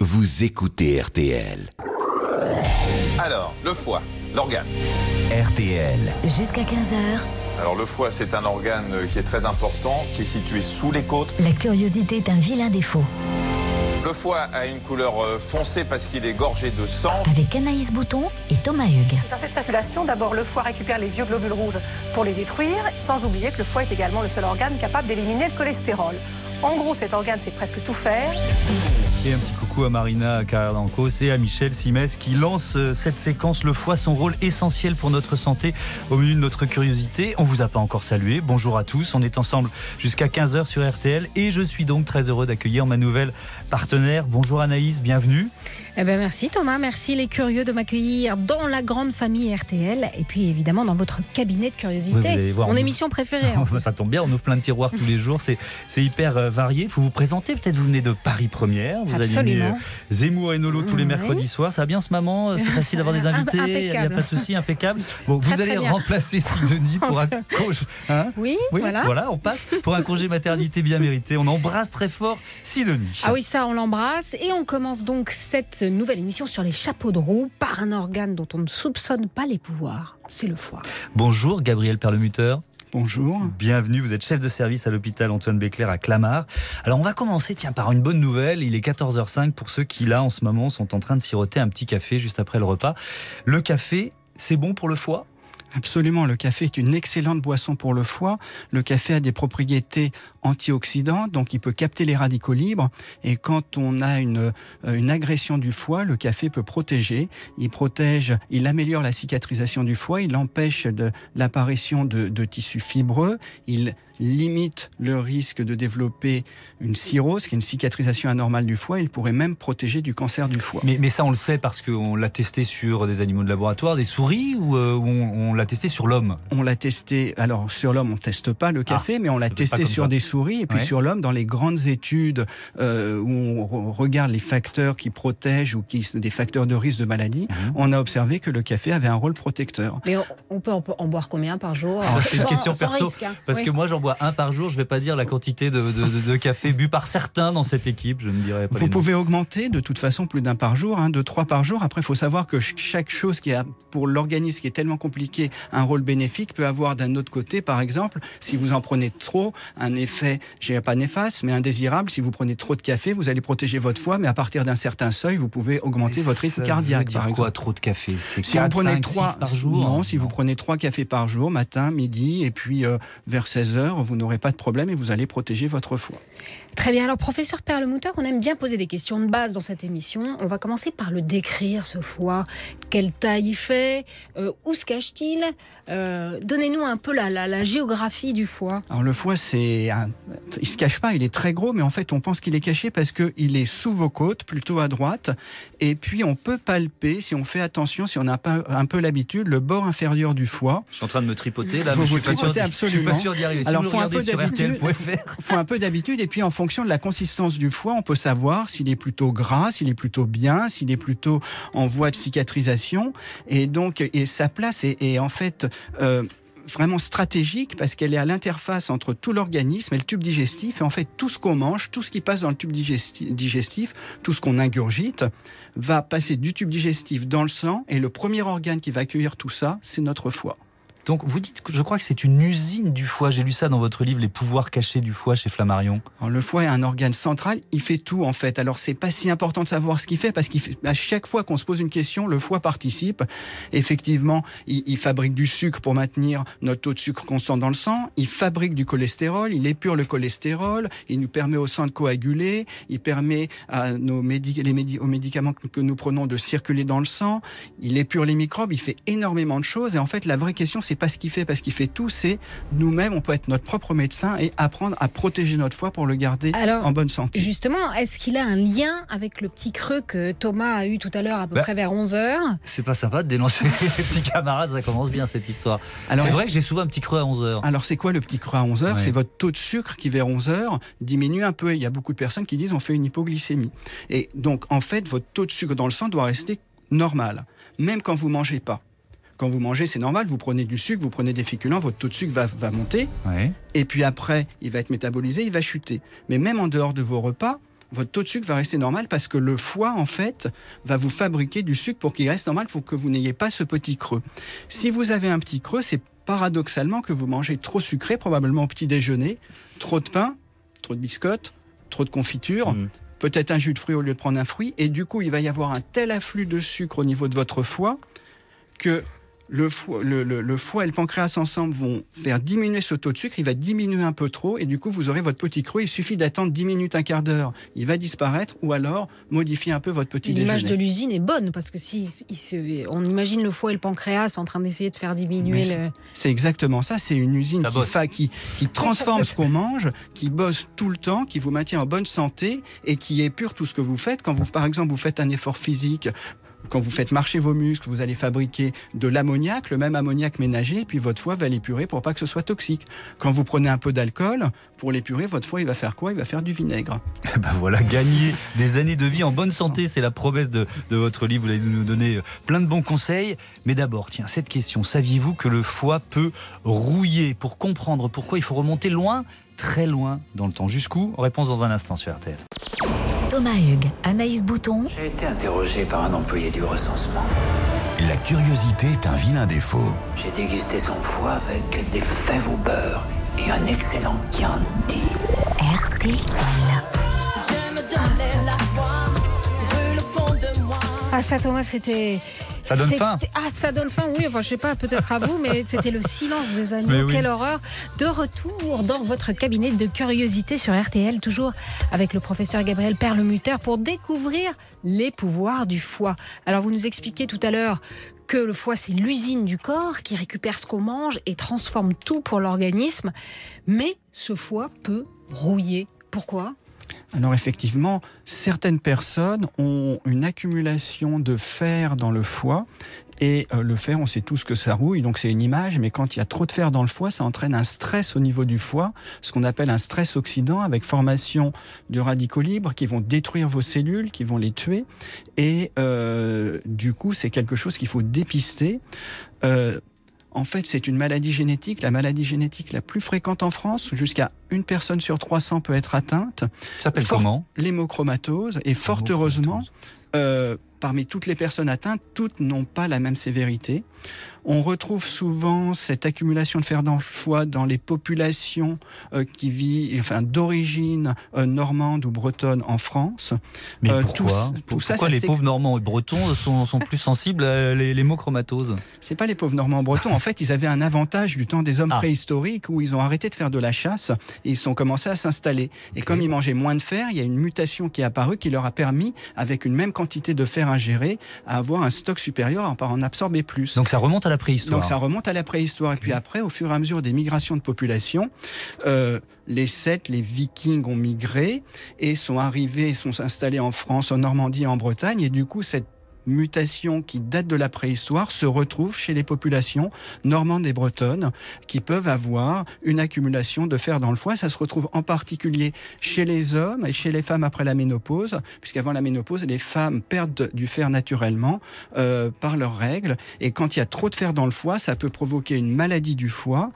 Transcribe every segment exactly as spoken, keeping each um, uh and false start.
vous écoutez R T L. Alors, le foie, l'organe. R T L. Jusqu'à quinze heures. Alors le foie, c'est un organe qui est très important, qui est situé sous les côtes. La curiosité est un vilain défaut. Le foie a une couleur foncée parce qu'il est gorgé de sang. Avec Anaïs Bouton et Thomas Hugues. Dans cette circulation, d'abord le foie récupère les vieux globules rouges pour les détruire, sans oublier que le foie est également le seul organe capable d'éliminer le cholestérol. En gros, cet organe sait presque tout faire. Et un petit coucou à Marina Carrère-Dancos et à Michel Simès qui lance cette séquence. Le foie, son rôle essentiel pour notre santé. Au menu de notre curiosité, on vous a pas encore salué. Bonjour à tous, on est ensemble jusqu'à quinze heures sur R T L et je suis donc très heureux d'accueillir ma nouvelle partenaire. Bonjour Anaïs, bienvenue. Eh ben merci Thomas, merci les curieux de m'accueillir dans la grande famille R T L et puis évidemment dans votre cabinet de curiosité, oui, voir, mon on émission ouvre... préférée. Hein. Ça tombe bien, on ouvre plein de tiroirs tous les jours, c'est, c'est hyper euh, varié. Il faut vous présenter, peut-être vous venez de Paris Première, vous Absolument. animez euh, Zemmour et Nolo tous les mercredis oui. soirs. Ça va bien ce moment, c'est facile d'avoir des invités, il n'y a pas de souci, impeccable. Bon, très, vous allez remplacer Sidonie pour un congé. Hein oui, oui, voilà. Voilà, on passe pour un congé maternité bien mérité. On embrasse très fort Sidonie. Ah oui, ça on l'embrasse et on commence donc cette nouvelle émission sur les chapeaux de roue par un organe dont on ne soupçonne pas les pouvoirs, c'est le foie. Bonjour Gabriel Perlemuter. Bonjour. Bienvenue, vous êtes chef de service à l'hôpital Antoine Béclair à Clamart. Alors on va commencer tiens, par une bonne nouvelle, il est quatorze heures cinq pour ceux qui là en ce moment sont en train de siroter un petit café juste après le repas. Le café, c'est bon pour le foie ? Absolument, le café est une excellente boisson pour le foie. Le café a des propriétés antioxydantes, donc il peut capter les radicaux libres. Et quand on a une, une agression du foie, le café peut protéger. Il protège, il améliore la cicatrisation du foie, il empêche de, l'apparition de, de tissus fibreux, il limite le risque de développer une cirrhose, qui est une cicatrisation anormale du foie. Il pourrait même protéger du cancer du foie. Mais, mais ça, on le sait parce qu'on l'a testé sur des animaux de laboratoire, des souris, ou euh, on, on l'a testé sur l'homme ? On l'a testé, alors sur l'homme, on ne teste pas le café, ah, mais on l'a testé sur ça. Des souris, et puis ouais. sur l'homme, dans les grandes études euh, où on regarde les facteurs qui protègent ou qui des facteurs de risque de maladie, mmh. on a observé que le café avait un rôle protecteur. Mais on, on peut en boire combien par jour ? Ça, c'est une sans, question sans perso, risque, hein. parce oui. que moi, j'en bois un par jour, je ne vais pas dire la quantité de, de, de, de café bu par certains dans cette équipe, je ne dirais pas. Vous pouvez noms. augmenter de toute façon plus d'un par jour, hein, de trois par jour. Après, il faut savoir que chaque chose qui a pour l'organisme qui est tellement compliqué un rôle bénéfique peut avoir d'un autre côté, par exemple, si vous en prenez trop, un effet, je dirais pas néfaste, mais indésirable. Si vous prenez trop de café, vous allez protéger votre foie, mais à partir d'un certain seuil, vous pouvez augmenter et votre rythme cardiaque. Ça veut dire quoi, trop de café ? C'est si quatre, vous prenez trois par jour. Non, si non. vous prenez trois cafés par jour, matin, midi, et puis euh, vers seize heures, vous n'aurez pas de problème et vous allez protéger votre foie. Très bien. Alors, professeur Perlemuter, on aime bien poser des questions de base dans cette émission. On va commencer par le décrire, ce foie. Quelle taille il fait ? euh, Où se cache-t-il ? euh, Donnez-nous un peu la, la, la géographie du foie. Alors, le foie, c'est un... il se cache pas, il est très gros, mais en fait, on pense qu'il est caché parce qu'il est sous vos côtes, plutôt à droite. Et puis, on peut palper, si on fait attention, si on a pas un peu l'habitude, le bord inférieur du foie. Je suis en train de me tripoter, là, vous mais vous je suis pas sûr, je suis pas sûr d'y arriver. Si Alors, vous faut le un peu sur R T L point F R. faut un peu d'habitude, et puis en fonction de la consistance du foie, on peut savoir s'il est plutôt gras, s'il est plutôt bien, s'il est plutôt en voie de cicatrisation. Et donc, et sa place est, est en fait euh, vraiment stratégique parce qu'elle est à l'interface entre tout l'organisme et le tube digestif. Et en fait, tout ce qu'on mange, tout ce qui passe dans le tube digestif, digestif tout ce qu'on ingurgite, va passer du tube digestif dans le sang. Et le premier organe qui va accueillir tout ça, c'est notre foie. Donc vous dites, je crois que c'est une usine du foie. J'ai lu ça dans votre livre, Les pouvoirs cachés du foie chez Flammarion. Alors, le foie est un organe central, il fait tout en fait. Alors c'est pas si important de savoir ce qu'il fait parce qu'à chaque fois qu'on se pose une question, le foie participe. Effectivement, il, il fabrique du sucre pour maintenir notre taux de sucre constant dans le sang. Il fabrique du cholestérol, il épure le cholestérol, il nous permet au sang de coaguler, il permet à nos médic- les médi- aux médicaments que nous prenons de circuler dans le sang, il épure les microbes, il fait énormément de choses. Et en fait, la vraie question, c'est pas ce qu'il fait, parce qu'il fait tout, c'est nous-mêmes, on peut être notre propre médecin et apprendre à protéger notre foie pour le garder Alors, en bonne santé. Justement, est-ce qu'il a un lien avec le petit creux que Thomas a eu tout à l'heure, à peu bah, près vers onze heures ? C'est pas sympa de dénoncer les petits camarades, ça commence bien cette histoire. Alors, c'est vrai que j'ai souvent un petit creux à onze heures. Alors c'est quoi le petit creux à onze heures ? Ouais. C'est votre taux de sucre qui vers onze heures diminue un peu. Il y a beaucoup de personnes qui disent on fait une hypoglycémie. Et donc en fait, votre taux de sucre dans le sang doit rester normal, même quand vous mangez pas. Quand vous mangez, c'est normal, vous prenez du sucre, vous prenez des féculents, votre taux de sucre va, va monter. Ouais. Et puis après, il va être métabolisé, il va chuter. Mais même en dehors de vos repas, votre taux de sucre va rester normal parce que le foie, en fait, va vous fabriquer du sucre pour qu'il reste normal. Il faut que vous n'ayez pas ce petit creux. Si vous avez un petit creux, c'est paradoxalement que vous mangez trop sucré, probablement au petit déjeuner, trop de pain, trop de biscottes, trop de confiture, mmh. peut-être un jus de fruits au lieu de prendre un fruit, et du coup, il va y avoir un tel afflux de sucre au niveau de votre foie que le foie, le, le, le foie et le pancréas ensemble vont faire diminuer ce taux de sucre, il va diminuer un peu trop, et du coup, vous aurez votre petit creux, il suffit d'attendre dix minutes, un quart d'heure, il va disparaître, ou alors modifier un peu votre petit déjeuner. L'image de l'usine est bonne, parce que si, si on imagine le foie et le pancréas en train d'essayer de faire diminuer c'est, le... C'est exactement ça, c'est une usine qui, fa, qui, qui transforme ce qu'on mange, qui bosse tout le temps, qui vous maintient en bonne santé, et qui épure tout ce que vous faites. Quand vous, par exemple, vous faites un effort physique, quand vous faites marcher vos muscles, vous allez fabriquer de l'ammoniac, le même ammoniac ménager, et puis votre foie va l'épurer pour pas que ce soit toxique. Quand vous prenez un peu d'alcool, pour l'épurer, votre foie, il va faire quoi ? Il va faire du vinaigre. Et ben voilà, gagner des années de vie en bonne santé, c'est la promesse de, de votre livre. Vous allez nous donner plein de bons conseils. Mais d'abord, tiens, cette question, saviez-vous que le foie peut rouiller ? Pour comprendre pourquoi, il faut remonter loin, très loin dans le temps. Jusqu'où ? Réponse dans un instant sur R T L. Thomas Hugues, Anaïs Bouton. J'ai été interrogé par un employé du recensement. La curiosité est un vilain défaut. J'ai dégusté son foie avec des fèves au beurre et un excellent Chianti. R T L. Ah ça Thomas, c'était... Ça donne c'était... faim. Ah ça donne faim, oui, enfin je sais pas, peut-être à vous, mais c'était le silence des agneaux, oui. Quelle horreur. De retour dans votre cabinet de curiosité sur R T L, toujours avec le professeur Gabriel Perlemutter pour découvrir les pouvoirs du foie. Alors vous nous expliquez tout à l'heure que le foie c'est l'usine du corps qui récupère ce qu'on mange et transforme tout pour l'organisme, mais ce foie peut rouiller. Pourquoi ? Alors effectivement, certaines personnes ont une accumulation de fer dans le foie. Et euh, le fer, on sait tous que ça rouille, donc c'est une image, mais quand il y a trop de fer dans le foie, ça entraîne un stress au niveau du foie, ce qu'on appelle un stress oxydant, avec formation de radicaux libres qui vont détruire vos cellules, qui vont les tuer. Et euh, du coup, c'est quelque chose qu'il faut dépister. Euh, En fait, c'est une maladie génétique, la maladie génétique la plus fréquente en France. Jusqu'à une personne sur trois cents peut être atteinte. Ça s'appelle Fort, comment ? L'hémochromatose. Et fort heureusement, euh, parmi toutes les personnes atteintes, toutes n'ont pas la même sévérité. On retrouve souvent cette accumulation de fer dans le foie dans les populations euh, qui vivent, enfin, d'origine euh, normande ou bretonne en France. Mais euh, pourquoi tout, tout Pourquoi ça, ça les c'est... pauvres Normands et Bretons sont, sont plus sensibles à l'hémochromatose ? C'est pas les pauvres Normands bretons. En fait, ils avaient un avantage du temps des hommes ah. préhistoriques où ils ont arrêté de faire de la chasse et ils ont commencé à s'installer. Et okay. comme ils mangeaient moins de fer, il y a une mutation qui est apparue qui leur a permis, avec une même quantité de fer ingéré, à avoir un stock supérieur, à en absorber plus. Donc ça remonte à la préhistoire. Donc ça remonte à la préhistoire. Et puis après, au fur et à mesure des migrations de population, euh, les Celtes, les Vikings ont migré et sont arrivés, sont installés en France, en Normandie et en Bretagne. Et du coup, cette mutation qui date de la préhistoire se retrouve chez les populations normandes et bretonnes qui peuvent avoir une accumulation de fer dans le foie. Ça se retrouve en particulier chez les hommes et chez les femmes après la ménopause, puisqu'avant la ménopause, les femmes perdent du fer naturellement euh, par leurs règles. Et quand il y a trop de fer dans le foie, ça peut provoquer une maladie du foie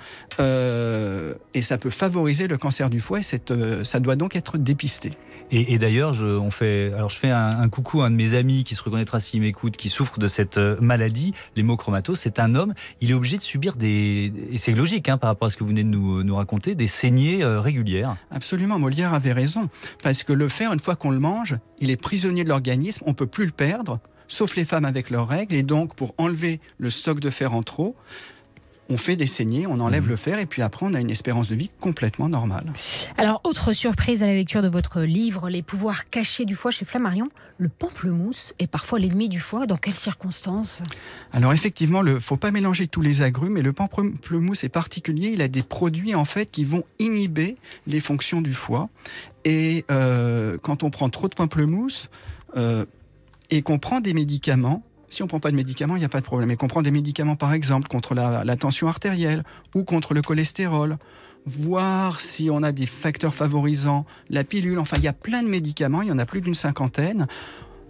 euh, et ça peut favoriser le cancer du foie. Et cette, euh, ça doit donc être dépisté. Et, et d'ailleurs, je, on fait, alors je fais un, un coucou à un de mes amis qui se reconnaîtra s'il m'écoute, qui souffre de cette maladie, l'hémochromatose. C'est un homme, il est obligé de subir des, et c'est logique hein, par rapport à ce que vous venez de nous, nous raconter, des saignées euh, régulières. Absolument, Molière avait raison. Parce que le fer, une fois qu'on le mange, il est prisonnier de l'organisme, on ne peut plus le perdre, sauf les femmes avec leurs règles. Et donc, pour enlever le stock de fer en trop, on fait des saignées, on enlève mmh. le fer et puis après on a une espérance de vie complètement normale. Alors, autre surprise à la lecture de votre livre, Les pouvoirs cachés du foie chez Flammarion, le pamplemousse est parfois l'ennemi du foie. Dans quelles circonstances ? Alors effectivement, il ne faut pas mélanger tous les agrumes, mais le pamplemousse est particulier. Il a des produits en fait qui vont inhiber les fonctions du foie. Et euh, quand on prend trop de pamplemousse euh, et qu'on prend des médicaments, si on ne prend pas de médicaments, il n'y a pas de problème. Et qu'on prend des médicaments, par exemple, contre la, la tension artérielle ou contre le cholestérol, voir si on a des facteurs favorisant la pilule. Enfin, il y a plein de médicaments, il y en a plus d'une cinquantaine.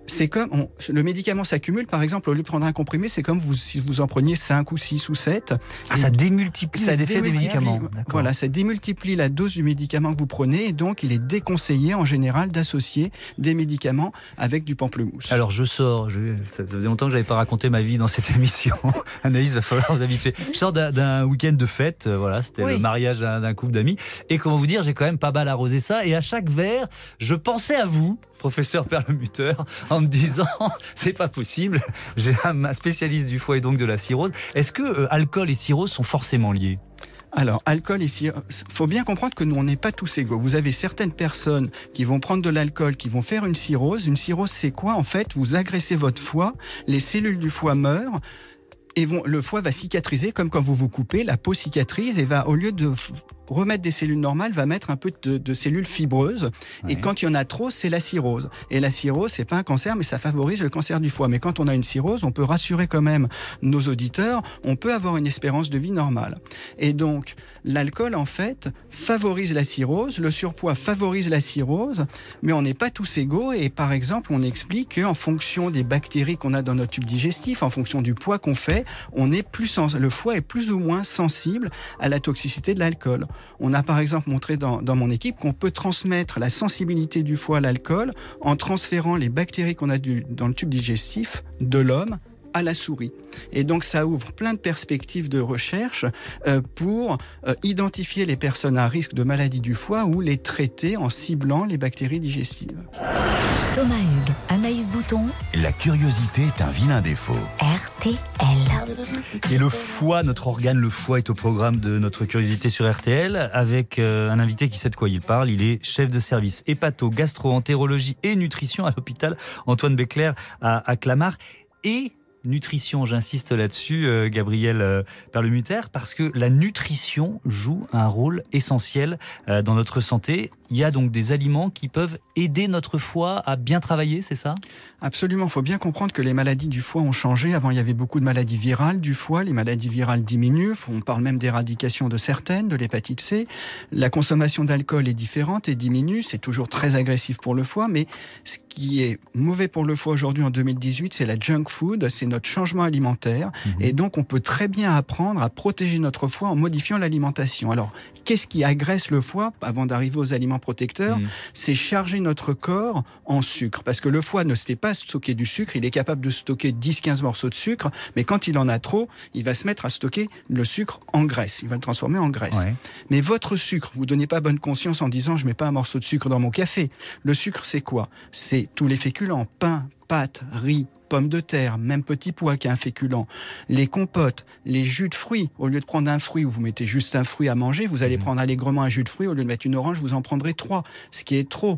C'est comme on, le médicament s'accumule, par exemple, au lieu de prendre un comprimé, c'est comme vous, si vous en preniez cinq ou six ou sept. Ah, ça démultiplie les effets des médicaments. D'accord. Voilà, ça démultiplie la dose du médicament que vous prenez et donc il est déconseillé en général d'associer des médicaments avec du pamplemousse. Alors je sors, je, ça, ça faisait longtemps que je n'avais pas raconté ma vie dans cette émission. Anaïs, va falloir vous habituer. Je sors d'un, d'un week-end de fête, euh, voilà, c'était oui. le mariage d'un, d'un couple d'amis. Et comment vous dire, j'ai quand même pas mal arrosé ça. Et à chaque verre, je pensais à vous, professeur Perlemutter, en me disant c'est pas possible, j'ai un spécialiste du foie et donc de la cirrhose. Est-ce que euh, alcool et cirrhose sont forcément liés ? Alors, alcool et cirrhose, il faut bien comprendre que nous, on n'est pas tous égaux. Vous avez certaines personnes qui vont prendre de l'alcool, qui vont faire une cirrhose. Une cirrhose, c'est quoi ? En fait, vous agressez votre foie, les cellules du foie meurent, et vont, le foie va cicatriser, comme quand vous vous coupez, la peau cicatrise et va, au lieu de f- remettre des cellules normales, va mettre un peu de, de cellules fibreuses. Oui. Et quand il y en a trop, c'est la cirrhose. Et la cirrhose, c'est pas un cancer, mais ça favorise le cancer du foie. Mais quand on a une cirrhose, on peut rassurer quand même nos auditeurs, on peut avoir une espérance de vie normale. Et donc, l'alcool, en fait, favorise la cirrhose, le surpoids favorise la cirrhose, mais on n'est pas tous égaux. Et par exemple, on explique qu'en fonction des bactéries qu'on a dans notre tube digestif, en fonction du poids qu'on fait, on est plus sens- le foie est plus ou moins sensible à la toxicité de l'alcool. On a par exemple montré dans, dans mon équipe qu'on peut transmettre la sensibilité du foie à l'alcool en transférant les bactéries qu'on a du, dans le tube digestif de l'homme à la souris. Et donc ça ouvre plein de perspectives de recherche euh, pour euh, identifier les personnes à risque de maladie du foie ou les traiter en ciblant les bactéries digestives. Thomas Hugues, Anaïs Bouton. La curiosité est un vilain défaut. R T L. Et le foie, notre organe, le foie est au programme de notre curiosité sur R T L avec euh, un invité qui sait de quoi il parle. Il est chef de service hépato, gastro-entérologie et nutrition à l'hôpital Antoine Béclair à, à Clamart. Et nutrition, j'insiste là-dessus, euh, Gabriel euh, Perlemutter, parce que la nutrition joue un rôle essentiel euh, dans notre santé. Il y a donc des aliments qui peuvent aider notre foie à bien travailler, c'est ça ? Absolument, il faut bien comprendre que les maladies du foie ont changé. Avant, il y avait beaucoup de maladies virales du foie. Les maladies virales diminuent. On parle même d'éradication de certaines, de l'hépatite C. La consommation d'alcool est différente et diminue. C'est toujours très agressif pour le foie. Mais ce qui est mauvais pour le foie aujourd'hui en deux mille dix-huit, c'est la junk food, c'est notre changement alimentaire. Mmh. Et donc, on peut très bien apprendre à protéger notre foie en modifiant l'alimentation. Alors, qu'est-ce qui agresse le foie avant d'arriver aux aliments protecteurs ? Mmh. C'est charger notre corps en sucre. Parce que le foie ne sait pas stocker du sucre, il est capable de stocker dix à quinze morceaux de sucre, mais quand il en a trop, il va se mettre à stocker le sucre en graisse. Il va le transformer en graisse. Ouais. Mais votre sucre, vous ne donnez pas bonne conscience en disant « je ne mets pas un morceau de sucre dans mon café ». Le sucre, c'est quoi ? C'est tous les féculents, pain, pâtes, riz, pommes de terre, même petit pois qui est un féculent, les compotes, les jus de fruits. Au lieu de prendre un fruit où vous mettez juste un fruit à manger, vous allez mmh. prendre allègrement un jus de fruits. Au lieu de mettre une orange, vous en prendrez trois, ce qui est trop.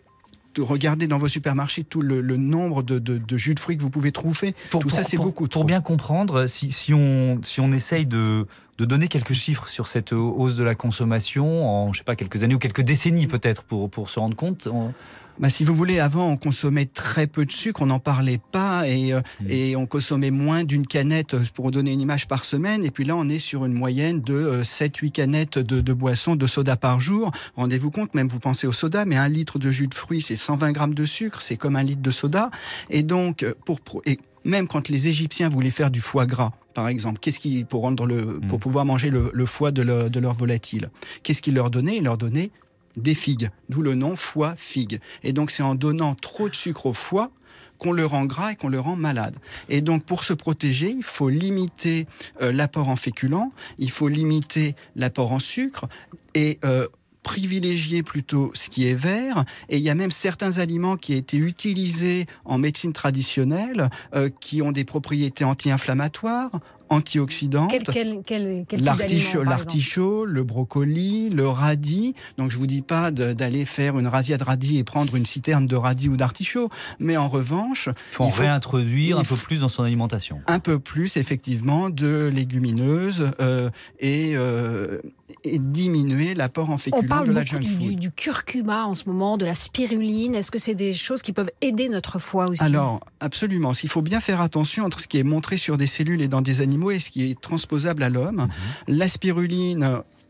Regardez dans vos supermarchés tout le, le nombre de, de, de jus de fruits que vous pouvez trouver. Pour, tout pour, ça, c'est pour, beaucoup trop. Pour bien comprendre, si, si, on, si on essaye de, de donner quelques chiffres sur cette hausse de la consommation en, je sais pas, quelques années ou quelques décennies peut-être pour, pour se rendre compte... On... Bah, si vous voulez, avant, on consommait très peu de sucre, on n'en parlait pas et, euh, mmh. et on consommait moins d'une canette, pour donner une image, par semaine. Et puis là, on est sur une moyenne de euh, sept huit canettes de, de boissons, de soda par jour. Rendez-vous compte, même vous pensez au soda, mais un litre de jus de fruits, c'est cent vingt grammes de sucre, c'est comme un litre de soda. Et donc, pour... Et même quand les Égyptiens voulaient faire du foie gras, par exemple, qu'est-ce qui, pour, rendre le, mmh. pour pouvoir manger le, le foie de leur, de leur volatile, qu'est-ce qu'ils leur donnaient ? Ils leur donnaient des figues, d'où le nom foie-figue. Et donc, c'est en donnant trop de sucre au foie qu'on le rend gras et qu'on le rend malade. Et donc, pour se protéger, il faut limiter euh, l'apport en féculents, il faut limiter l'apport en sucre et euh, privilégier plutôt ce qui est vert. Et il y a même certains aliments qui ont été utilisés en médecine traditionnelle euh, qui ont des propriétés anti-inflammatoires, antioxydantes. Quel, quel, quel, quel l'artichaut, l'artichaut, le brocoli, le radis. Donc je vous dis pas de, d'aller faire une razzia de radis et prendre une citerne de radis ou d'artichaut, mais en revanche, faut il faut réintroduire un peu plus dans son alimentation. Un peu plus effectivement de légumineuses euh, et, euh, et diminuer l'apport en féculents de la junk food. On parle beaucoup du, du curcuma en ce moment, de la spiruline. Est-ce que c'est des choses qui peuvent aider notre foie aussi ? Alors absolument. Il faut bien faire attention entre ce qui est montré sur des cellules et dans des animaux et ce qui est transposable à l'homme. Mmh. La spiruline,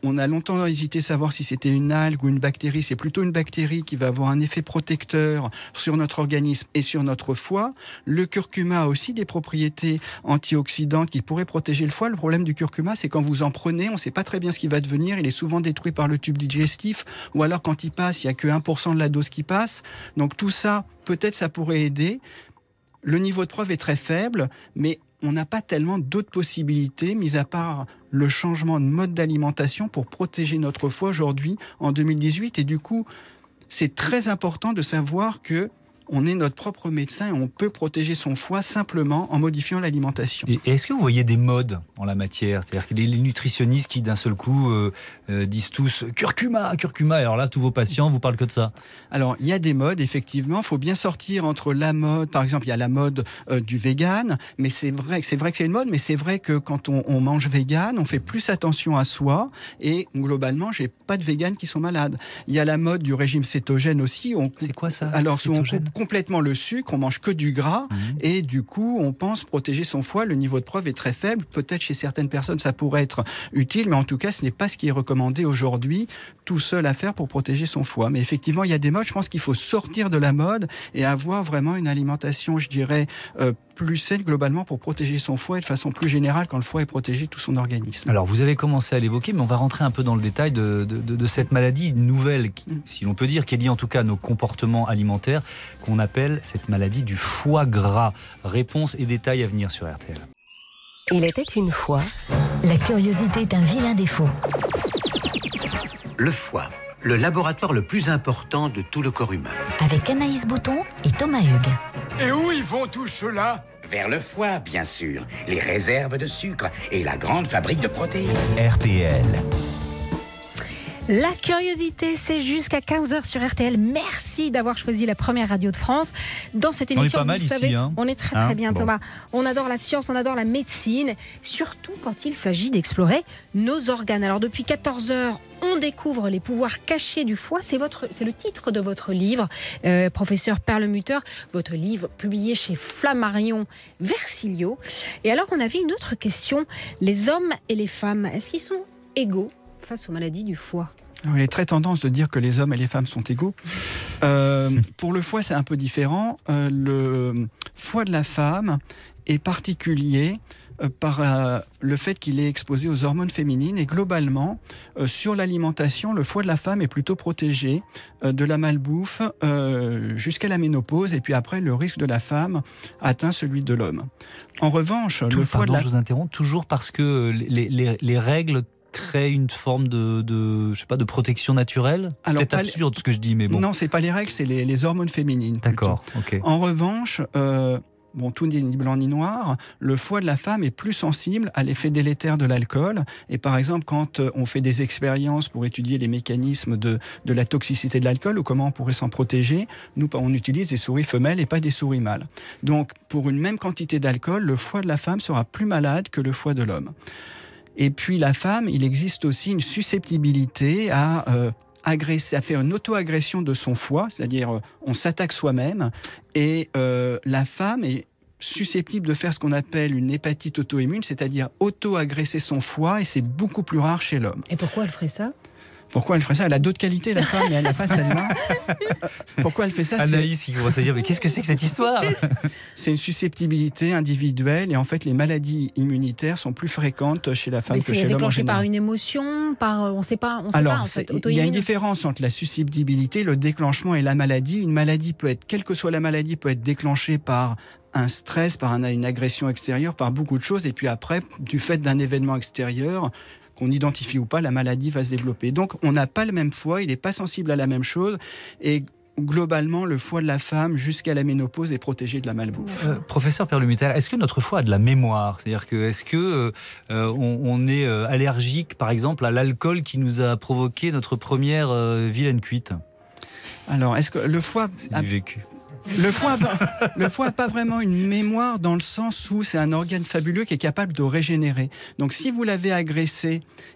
on a longtemps hésité à savoir si c'était une algue ou une bactérie. C'est plutôt une bactérie qui va avoir un effet protecteur sur notre organisme et sur notre foie. Le curcuma a aussi des propriétés antioxydantes qui pourraient protéger le foie. Le problème du curcuma, c'est quand vous en prenez, on ne sait pas très bien ce qui va devenir. Il est souvent détruit par le tube digestif, ou alors quand il passe, il n'y a que un pour cent de la dose qui passe. Donc tout ça, peut-être ça pourrait aider. Le niveau de preuve est très faible, mais on n'a pas tellement d'autres possibilités, mis à part le changement de mode d'alimentation pour protéger notre foie aujourd'hui, en deux mille dix-huit. Et du coup, c'est très important de savoir que on est notre propre médecin et on peut protéger son foie simplement en modifiant l'alimentation. Et est-ce que vous voyez des modes en la matière ? C'est-à-dire que les nutritionnistes qui d'un seul coup euh, euh, disent tous « curcuma, curcuma », alors là tous vos patients vous parlent que de ça. Alors il y a des modes, effectivement, il faut bien sortir entre la mode, par exemple il y a la mode euh, du vegan, mais c'est vrai, c'est vrai que c'est une mode, mais c'est vrai que quand on, on mange vegan, on fait plus attention à soi et globalement j'ai pas de véganes qui sont malades. Il y a la mode du régime cétogène aussi. On coupe, c'est quoi ça ? Alors on coupe complètement le sucre, on mange que du gras, mmh. et du coup on pense protéger son foie. Le niveau de preuve est très faible, peut-être chez certaines personnes ça pourrait être utile, mais en tout cas ce n'est pas ce qui est recommandé aujourd'hui tout seul à faire pour protéger son foie. Mais effectivement il y a des modes, je pense qu'il faut sortir de la mode et avoir vraiment une alimentation, je dirais, euh, plus saine globalement pour protéger son foie et de façon plus générale quand le foie est protégé, tout son organisme. Alors vous avez commencé à l'évoquer, mais on va rentrer un peu dans le détail de, de, de, de cette maladie nouvelle, qui, mmh. si l'on peut dire, qui est liée en tout cas à nos comportements alimentaires, qu'on appelle cette maladie du foie gras. Réponse et détails à venir sur R T L. Il était une fois. La curiosité est un vilain défaut. Le foie, le laboratoire le plus important de tout le corps humain. Avec Anaïs Bouton et Thomas Hugues. Et où ils vont tous ceux-là ? Vers le foie, bien sûr. Les réserves de sucre et la grande fabrique de protéines. R T L. La curiosité, c'est jusqu'à quinze heures sur R T L. Merci d'avoir choisi la première radio de France. Dans cette émission, on est pas mal vous ici, savez, hein. on est très hein très bien, bon. Thomas. On adore la science, on adore la médecine, surtout quand il s'agit d'explorer nos organes. Alors depuis quatorze heures, on découvre les pouvoirs cachés du foie. C'est, votre, c'est le titre de votre livre, euh, professeur Perlemutter, votre livre publié chez Flammarion Versilio. Et alors, on avait une autre question. Les hommes et les femmes, est-ce qu'ils sont égaux face aux maladies du foie? Alors, il est très tendance de dire que les hommes et les femmes sont égaux. Euh, pour le foie, c'est un peu différent. Euh, le foie de la femme est particulier euh, par euh, le fait qu'il est exposé aux hormones féminines. Et globalement, euh, sur l'alimentation, le foie de la femme est plutôt protégé euh, de la malbouffe euh, jusqu'à la ménopause. Et puis après, le risque de la femme atteint celui de l'homme. En revanche, Tout, le foie pardon, de la... je vous interromps, toujours parce que les, les, les règles crée une forme de, de, je sais pas, de protection naturelle. Alors, peut-être absurde les... ce que je dis, mais bon. Non, c'est pas les règles, c'est les, les hormones féminines. D'accord, ok. En revanche, euh, bon, tout n'est ni blanc ni noir, le foie de la femme est plus sensible à l'effet délétère de l'alcool. Et par exemple, quand on fait des expériences pour étudier les mécanismes de, de la toxicité de l'alcool ou comment on pourrait s'en protéger, nous, on utilise des souris femelles et pas des souris mâles. Donc, pour une même quantité d'alcool, le foie de la femme sera plus malade que le foie de l'homme. Et puis la femme, il existe aussi une susceptibilité à euh, agresser, à faire une auto-agression de son foie, c'est-à-dire euh, on s'attaque soi-même, et euh, la femme est susceptible de faire ce qu'on appelle une hépatite auto-immune, c'est-à-dire auto-agresser son foie, et c'est beaucoup plus rare chez l'homme. Et pourquoi elle ferait ça ? Pourquoi elle ferait ça ? Elle a d'autres qualités, la femme, mais elle n'a pas celle-là. Pourquoi elle fait ça ? Anaïs, qui commence à dire, mais qu'est-ce que c'est que cette histoire ? C'est une susceptibilité individuelle, et en fait, les maladies immunitaires sont plus fréquentes chez la femme mais que chez l'homme. C'est déclenché en par une émotion, par, on ne sait pas, on sait Alors, pas en fait, il y a une différence entre la susceptibilité, le déclenchement et la maladie. Une maladie peut être, quelle que soit la maladie, peut être déclenchée par un stress, par un, une agression extérieure, par beaucoup de choses, et puis après, du fait d'un événement extérieur, qu'on identifie ou pas, la maladie va se développer. Donc, on n'a pas le même foie, il n'est pas sensible à la même chose, et globalement, le foie de la femme, jusqu'à la ménopause, est protégé de la malbouffe. Euh, professeur Perlemutter, est-ce que notre foie a de la mémoire ? C'est-à-dire que, est-ce que euh, on, on est euh, allergique, par exemple, à l'alcool qui nous a provoqué notre première euh, vilaine cuite ? Alors, est-ce que le foie... C'est a... du vécu. Le foie le foie n'a pas vraiment une mémoire dans le sens où c'est un organe fabuleux qui est capable de régénérer. Donc si vous l'avez agressé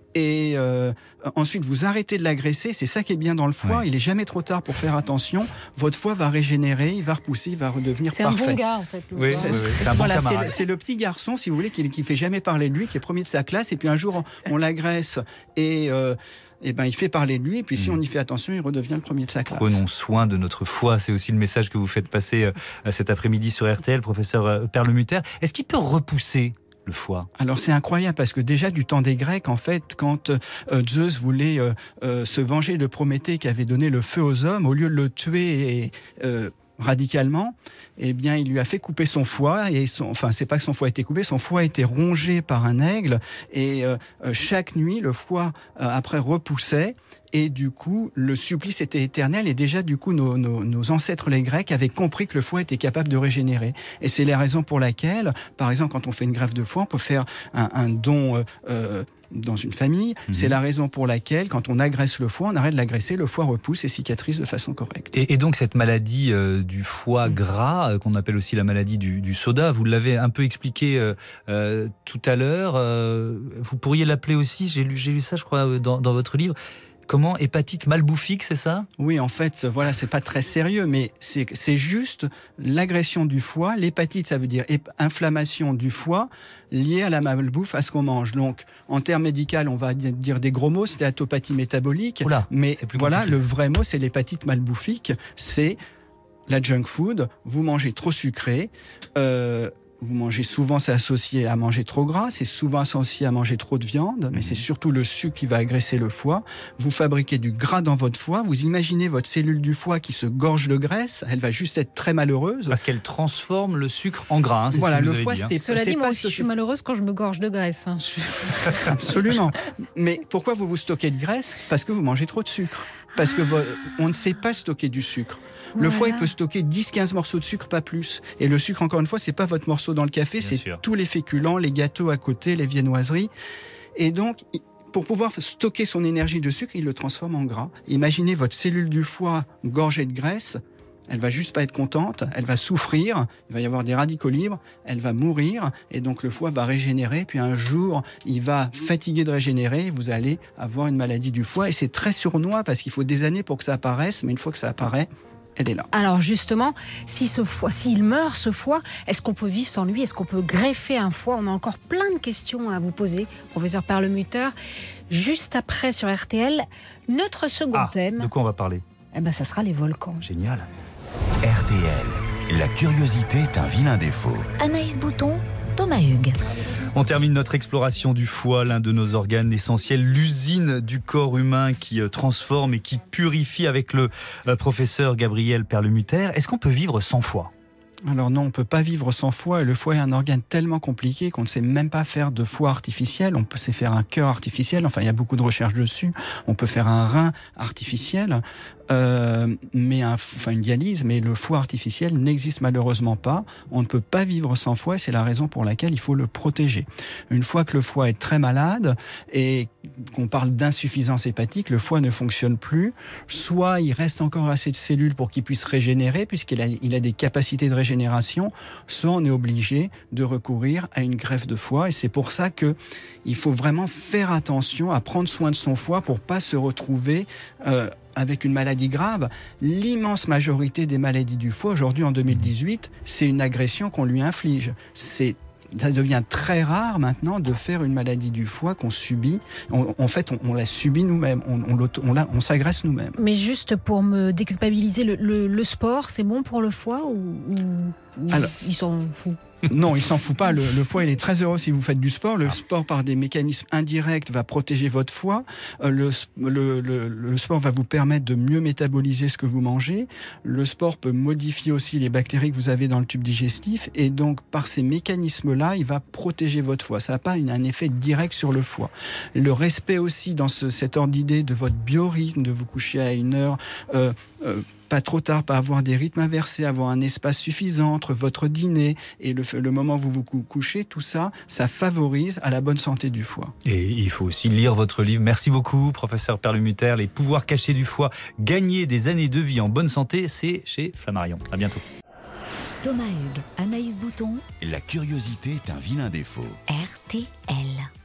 et euh, ensuite vous arrêtez de l'agresser. C'est ça qui est bien dans le foie. Ouais. Il est jamais trop tard pour faire attention. Votre foie va régénérer, il va repousser, il va redevenir C'est parfait. un bon gars, en fait. Oui, C'est, oui, oui. c'est- C'est un bon voilà, c'est, camarade. le- c'est le petit garçon, si vous voulez, qui, qui fait jamais parler de lui, qui est premier de sa classe, et puis un jour on, on l'agresse et euh, eh ben, il fait parler de lui, et puis si Mmh. on y fait attention, il redevient le premier de sa classe. Prenons soin de notre foie, c'est aussi le message que vous faites passer euh, cet après-midi sur R T L, professeur euh, Perlemutter. Est-ce qu'il peut repousser le foie? Alors c'est incroyable parce que déjà du temps des Grecs, en fait, quand euh, Zeus voulait euh, euh, se venger de Prométhée qui avait donné le feu aux hommes, au lieu de le tuer et, euh, radicalement, eh bien, il lui a fait couper son foie et son, enfin, c'est pas que son foie a été coupé, son foie a été rongé par un aigle et euh, chaque nuit, le foie euh, après repoussait et du coup, le supplice était éternel et déjà, du coup, nos, nos, nos ancêtres les Grecs avaient compris que le foie était capable de régénérer. Et c'est la raison pour laquelle, par exemple, quand on fait une greffe de foie, on peut faire un, un don euh, euh, dans une famille. Mmh. C'est la raison pour laquelle, quand on agresse le foie, on arrête de l'agresser, le foie repousse et cicatrise de façon correcte. Et, et donc cette maladie euh, du foie gras, euh, qu'on appelle aussi la maladie du, du soda, vous l'avez un peu expliqué euh, euh, tout à l'heure, euh, vous pourriez l'appeler aussi, j'ai lu, j'ai lu ça je crois dans, dans votre livre, comment, hépatite malbouffique, c'est ça? Oui, en fait, voilà, c'est pas très sérieux, mais c'est, c'est juste l'agression du foie. L'hépatite, ça veut dire inflammation du foie liée à la malbouffe, à ce qu'on mange. Donc, en termes médicaux, on va dire des gros mots, c'est hépatopathie métabolique. Oula, mais c'est plus voilà, compliqué. le vrai mot, c'est l'hépatite malbouffique. C'est la junk food. Vous mangez trop sucré. Euh, Vous mangez souvent, c'est associé à manger trop gras, c'est souvent associé à manger trop de viande, mais mmh. c'est surtout le sucre qui va agresser le foie. Vous fabriquez du gras dans votre foie, vous imaginez votre cellule du foie qui se gorge de graisse, elle va juste être très malheureuse. Parce qu'elle transforme le sucre en gras, hein, c'est voilà, ce que vous le avez foie, dit, hein. c'est, Cela c'est dit, pas moi aussi, ce... je suis malheureuse quand je me gorge de graisse. Hein. Je... Absolument. Mais pourquoi vous vous stockez de graisse? Parce que vous mangez trop de sucre. Parce que vo... on ne sait pas stocker du sucre. Le voilà. foie, il peut stocker dix à quinze morceaux de sucre, pas plus. Et le sucre, encore une fois, c'est pas votre morceau dans le café, Bien c'est sûr. tous les féculents, les gâteaux à côté, les viennoiseries. Et donc, pour pouvoir stocker son énergie de sucre, il le transforme en gras. Imaginez votre cellule du foie gorgée de graisse. Elle va juste pas être contente, elle va souffrir, il va y avoir des radicaux libres, elle va mourir, et donc le foie va régénérer, puis un jour, il va fatiguer de régénérer, et vous allez avoir une maladie du foie, et c'est très sournois, parce qu'il faut des années pour que ça apparaisse, mais une fois que ça apparaît, elle est là. Alors justement, si ce foie, s'il meurt, ce foie, est-ce qu'on peut vivre sans lui? Est-ce qu'on peut greffer un foie? On a encore plein de questions à vous poser, professeur Perlemutter. Juste après sur R T L, notre second Ah, thème, de quoi on va parler? eh ben, ça sera les volcans. Génial. R T L, la curiosité est un vilain défaut. Anaïs Bouton, Thomas Hugues. On termine notre exploration du foie, l'un de nos organes essentiels, l'usine du corps humain qui transforme et qui purifie avec le euh, professeur Gabriel Perlemutter. Est-ce qu'on peut vivre sans foie? Alors non, on ne peut pas vivre sans foie. Le foie est un organe tellement compliqué qu'on ne sait même pas faire de foie artificiel. On peut sait faire un cœur artificiel. Enfin, il y a beaucoup de recherches dessus. On peut faire un rein artificiel, euh, mais un, enfin une dialyse. Mais le foie artificiel n'existe malheureusement pas. On ne peut pas vivre sans foie. Et c'est la raison pour laquelle il faut le protéger. Une fois que le foie est très malade et qu'on parle d'insuffisance hépatique, le foie ne fonctionne plus. Soit il reste encore assez de cellules pour qu'il puisse régénérer, puisqu'il a, il a des capacités de régénération. Génération, soit on est obligé de recourir à une greffe de foie. Et c'est pour ça qu'il faut vraiment faire attention à prendre soin de son foie pour ne pas se retrouver euh, avec une maladie grave. L'immense majorité des maladies du foie, aujourd'hui en deux mille dix-huit, c'est une agression qu'on lui inflige. C'est Ça devient très rare maintenant de faire une maladie du foie qu'on subit. On, en fait, on, on la subit nous-mêmes, on, on, on, la, on s'agresse nous-mêmes. Mais juste pour me déculpabiliser, le, le, le sport, c'est bon pour le foie ou, ou, ou Alors, il s'en fout? Non, il s'en fout pas. Le, le foie, il est très heureux si vous faites du sport. Le sport, par des mécanismes indirects, va protéger votre foie. Euh, le, le, le, le sport va vous permettre de mieux métaboliser ce que vous mangez. Le sport peut modifier aussi les bactéries que vous avez dans le tube digestif. Et donc, par ces mécanismes-là, il va protéger votre foie. Ça n'a pas une, un effet direct sur le foie. Le respect aussi, dans ce, cet ordre d'idée de votre biorhythme, de vous coucher à une heure... Euh, euh, pas trop tard, pas avoir des rythmes inversés, avoir un espace suffisant entre votre dîner et le, le moment où vous vous couchez, tout ça, ça favorise à la bonne santé du foie. Et il faut aussi lire votre livre. Merci beaucoup, professeur Perlemutter. Les pouvoirs cachés du foie, gagner des années de vie en bonne santé, c'est chez Flammarion. À bientôt. Thomas Hugues, Anaïs Bouton, La curiosité est un vilain défaut. R T L.